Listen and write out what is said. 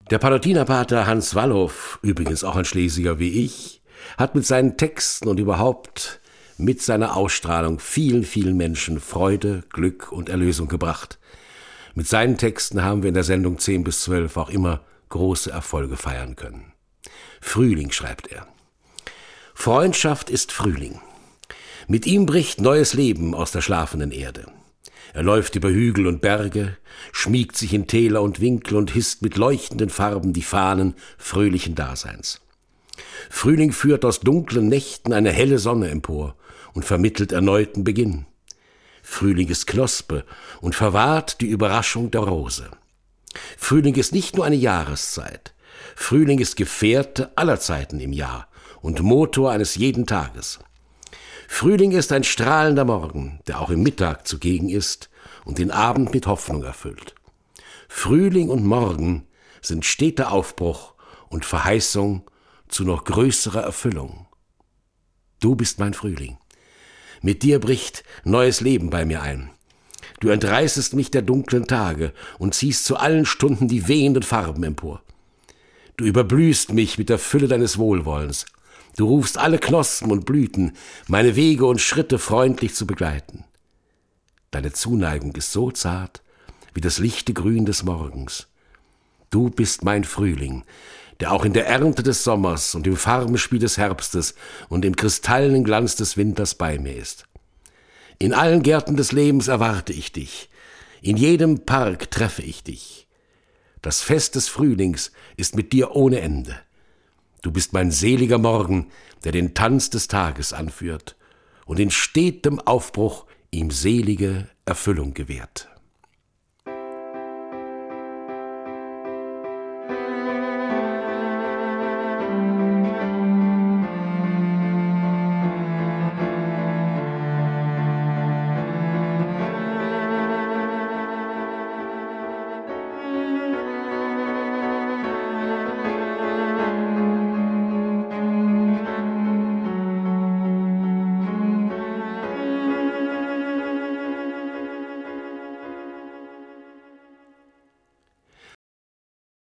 Der Pallottiner-Pater Hans Wallhoff, übrigens auch ein Schlesier wie ich, hat mit seinen Texten und überhaupt mit seiner Ausstrahlung vielen, vielen Menschen Freude, Glück und Erlösung gebracht. Mit seinen Texten haben wir in der Sendung 10 bis 12 auch immer große Erfolge feiern können. Frühling, schreibt er. Freundschaft ist Frühling. Mit ihm bricht neues Leben aus der schlafenden Erde. Er läuft über Hügel und Berge, schmiegt sich in Täler und Winkel und hisst mit leuchtenden Farben die Fahnen fröhlichen Daseins. Frühling führt aus dunklen Nächten eine helle Sonne empor und vermittelt erneuten Beginn. Frühling ist Knospe und verwahrt die Überraschung der Rose. Frühling ist nicht nur eine Jahreszeit. Frühling ist Gefährte aller Zeiten im Jahr und Motor eines jeden Tages. Frühling ist ein strahlender Morgen, der auch im Mittag zugegen ist und den Abend mit Hoffnung erfüllt. Frühling und Morgen sind steter Aufbruch und Verheißung zu noch größerer Erfüllung. Du bist mein Frühling. Mit dir bricht neues Leben bei mir ein. Du entreißest mich der dunklen Tage und ziehst zu allen Stunden die wehenden Farben empor. Du überblühst mich mit der Fülle deines Wohlwollens. Du rufst alle Knospen und Blüten, meine Wege und Schritte freundlich zu begleiten. Deine Zuneigung ist so zart wie das lichte Grün des Morgens. Du bist mein Frühling, der auch in der Ernte des Sommers und im Farbenspiel des Herbstes und im kristallenen Glanz des Winters bei mir ist. In allen Gärten des Lebens erwarte ich dich. In jedem Park treffe ich dich. Das Fest des Frühlings ist mit dir ohne Ende. Du bist mein seliger Morgen, der den Tanz des Tages anführt und in stetem Aufbruch ihm selige Erfüllung gewährt.